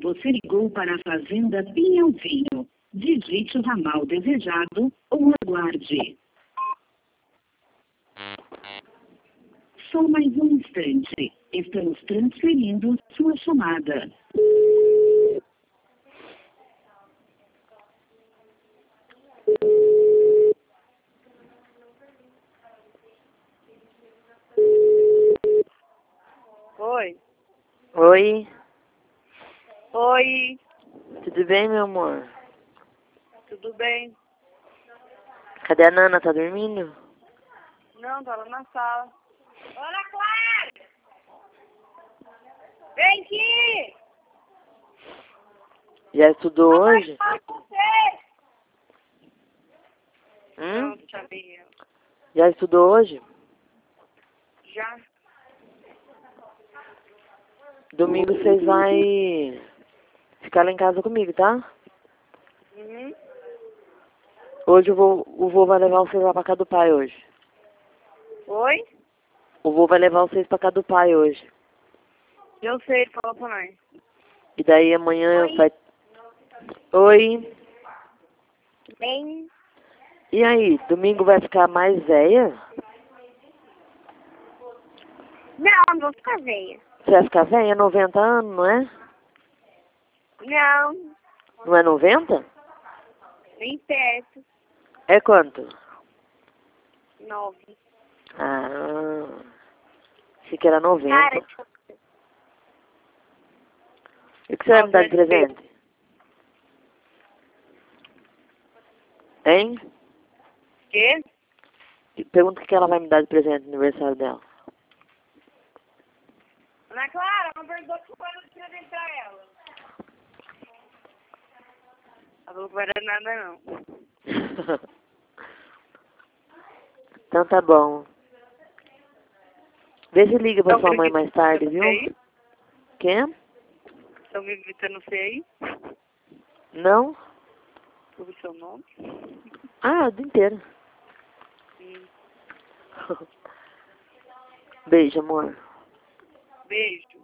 Você ligou para a Fazenda Pinhalzinho. Digite o ramal desejado ou aguarde. Só mais um instante. Estamos transferindo sua chamada. Oi. Oi, Oi. tudo bem, meu amor? Tudo bem? Cadê a Nana? Tá dormindo? Não, tá lá na sala. Ana Clara! Vem aqui! Já estudou hoje? Fala com você! Hum? Não, sabia. Já estudou hoje? Já? Domingo vocês vai ficar lá em casa comigo, tá? Uhum. Hoje o vô vai levar vocês lá pra casa do pai hoje. Oi? O vô vai levar vocês pra casa do pai hoje. Eu sei, ele falou pra nós. E daí amanhã Oi. vai... Oi. Bem? E aí, domingo vai ficar mais velha? Não, não vou ficar velha. Você vai ficar velha? 90 anos, não é? Não, Não é 90? nem perto. É quanto? 9. Ah, achei que era 90. Cara, E o que você vai me dar de presente? Hein? quê? Pergunta o que ela vai me dar de presente no aniversário dela. Ana Clara, não perguntou que vai apresentar ela. Ela falou que vai dar nada, não. Então tá bom. Vê se liga pra Estão sua mãe mais tarde, viu? aí? Quem? Estão me gritando você aí? Não? Sobre o seu nome? Ah, o dia inteiro. Beijo, amor. Beijo.